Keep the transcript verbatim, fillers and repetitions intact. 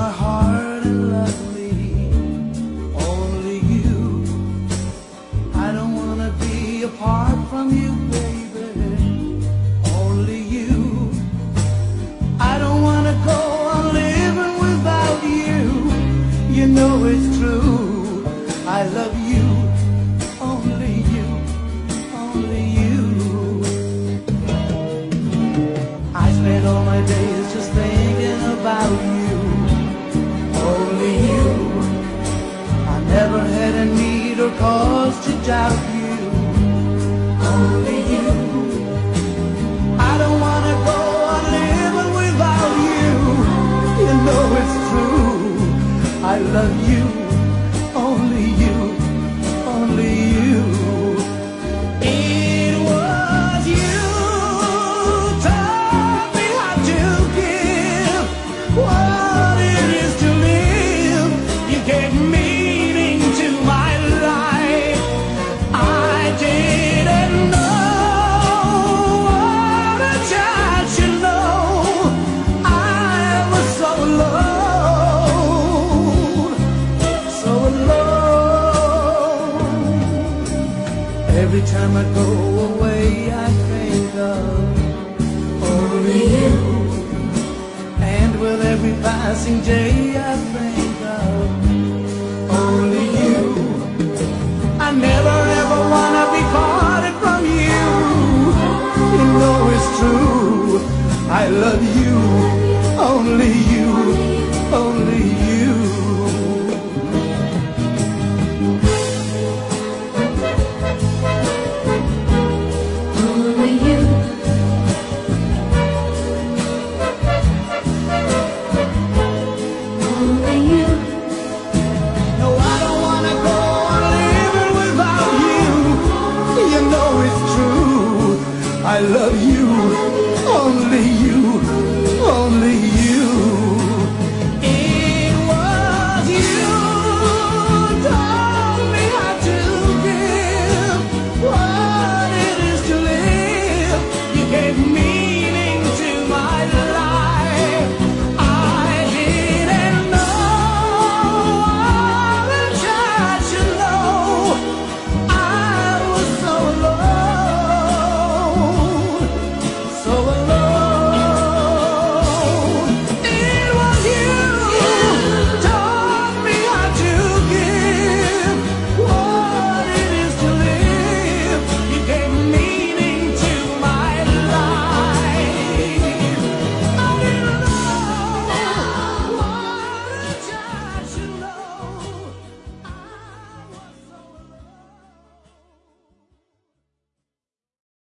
my heart and love me, only you. I don't wanna be apart from you, baby, only you. I don't wanna go on living without you. You know it's true, I love you, only you, only you. I spend all my days just thinking about you, only you. I never had a need or cause to doubt you, only you. I don't wanna go on living without you. You know it's true, I love you, only you, only you. It was you taught me how to give what it is to live. You gave meaning to my life. I didn't know what a child should know. I was so alone, so alone. Every time I go away, I think of only you. And with every passing day, I think